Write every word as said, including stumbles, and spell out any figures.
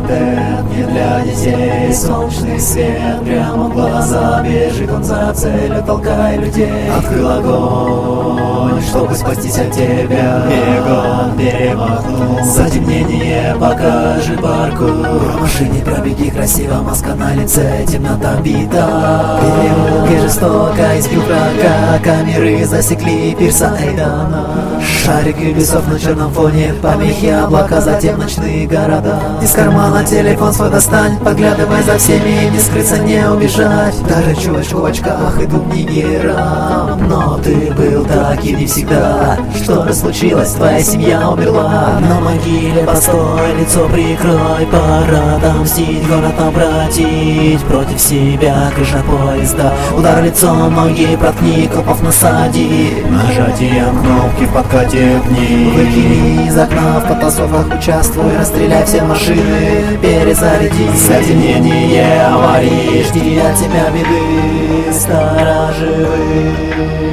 Интернет не для детей, солнечный свет прямо в глаза. Бежит он за целью, толкая людей. Открыл огонь, чтобы спастись от тебя. Бегом перемахнул затемнение, покажи паркур. В машине пробеги красиво, маска на лице, темнота бита. Переулки жестоко избил врага, камеры засекли пирса Эйдана. Шарики весов на черном фоне, помехи облака, затем ночные города. Из кармана телефон свой достань, поглядывай за всеми, не скрыться, не убежать. Даже чувачку в очках идут не героям. Но ты был таким не всегда. Что же случилось, твоя семья умерла. На могиле постой, лицо прикрой, пора отомстить, город обратить против себя. Крыша поезда, удар лицом, ноги проткни, копов насади. Нажатием кнопки в подкате пни. Выкини из окна, в потасовках участвуй, расстреляй все машины, перезаряди. Соединение аварии, жди от тебя беды, сторожевые.